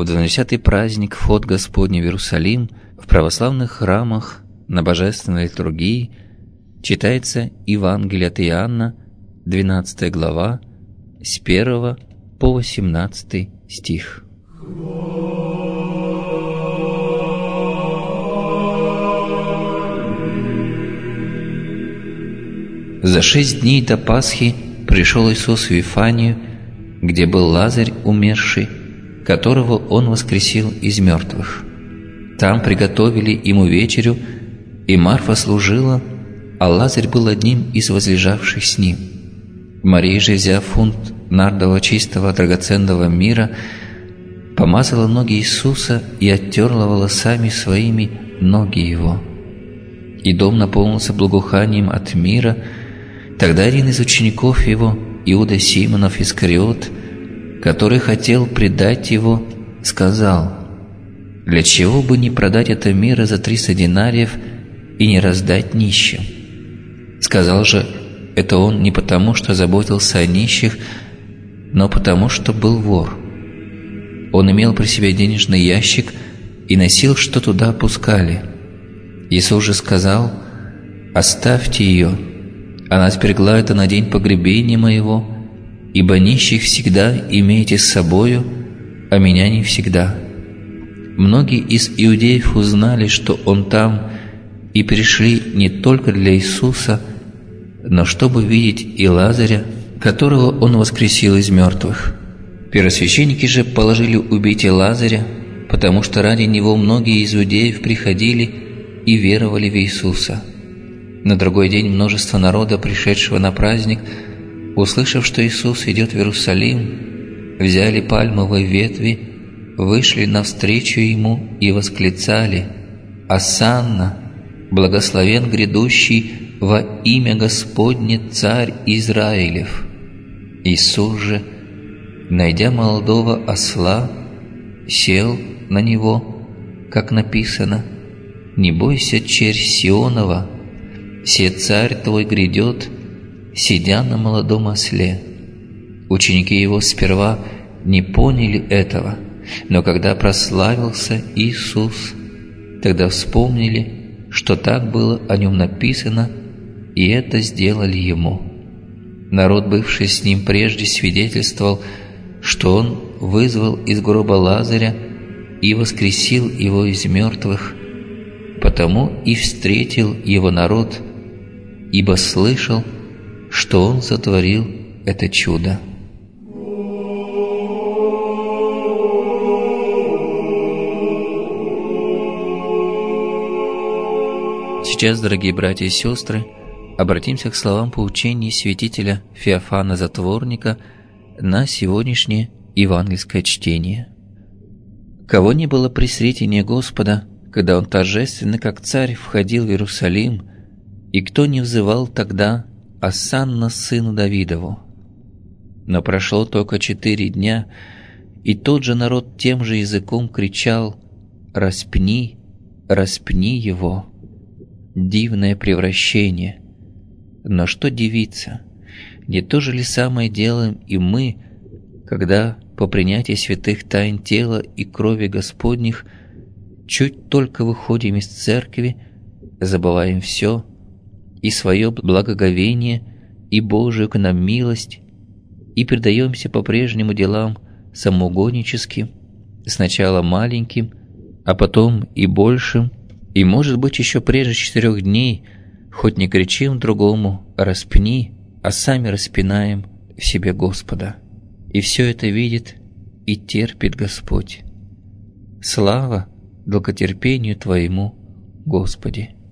В 20-й праздник вход Господний в Иерусалим в православных храмах на божественной литургии читается Евангелие от Иоанна, 12 глава, с 1 по 18 стих. За 6 дней до Пасхи пришел Иисус в Вифанию, где был Лазарь умерший, которого Он воскресил из мертвых. Там приготовили Ему вечерю, и Марфа служила, а Лазарь был одним из возлежавших с Ним. Мария же, взяв фунт нардового чистого драгоценного мира, помазала ноги Иисуса и оттерла волосами своими ноги Его. И дом наполнился благоуханием от мира. Тогда один из учеников Его, Иуда Симонов Искариот, который хотел предать Его, сказал: «Для чего бы не продать это мира за 300 динариев и не раздать нищим?» Сказал же это он не потому, что заботился о нищих, но потому, что был вор. Он имел при себе денежный ящик и носил, что туда опускали. Иисус же сказал: «Оставьте ее, она сберегла это на день погребения моего, ибо нищих всегда имеете с собою, а меня не всегда». Многие из иудеев узнали, что Он там, и пришли не только для Иисуса, но чтобы видеть и Лазаря, которого Он воскресил из мертвых. Первосвященники же положили убить и Лазаря, потому что ради него многие из иудеев приходили и веровали в Иисуса. На другой день множество народа, пришедшего на праздник, услышав, что Иисус идет в Иерусалим, взяли пальмовые ветви, вышли навстречу Ему и восклицали: «Осанна! Благословен грядущий во имя Господне Царь Израилев!» Иисус же, найдя молодого осла, сел на него, как написано: «Не бойся, черь Сионова, се царь твой грядет, сидя на молодом осле». Ученики Его сперва не поняли этого, но когда прославился Иисус, тогда вспомнили, что так было о Нем написано, и это сделали Ему. Народ, бывший с Ним прежде, свидетельствовал, что Он вызвал из гроба Лазаря и воскресил его из мертвых, потому и встретил его народ, ибо слышал, что Он сотворил это чудо. Сейчас, дорогие братья и сестры, обратимся к словам поучений святителя Феофана Затворника на сегодняшнее евангельское чтение. «Кого не было при сретении Господа, когда Он торжественно, как царь, входил в Иерусалим, и кто не взывал тогда Осанна сыну Давидову? Но прошло только 4 дня, и тот же народ тем же языком кричал: «Распни, распни его!» Дивное превращение! Но что дивиться? Не то же ли самое делаем и мы, когда по принятии святых тайн тела и крови Господних чуть только выходим из церкви, забываем все, и свое благоговение, и Божию к нам милость, и предаемся по-прежнему делам самоугодническим, сначала маленьким, а потом и большим, и, может быть, еще прежде 4 дней, хоть не кричим другому «распни», а сами распинаем в себе Господа. И все это видит и терпит Господь. Слава долготерпению Твоему, Господи!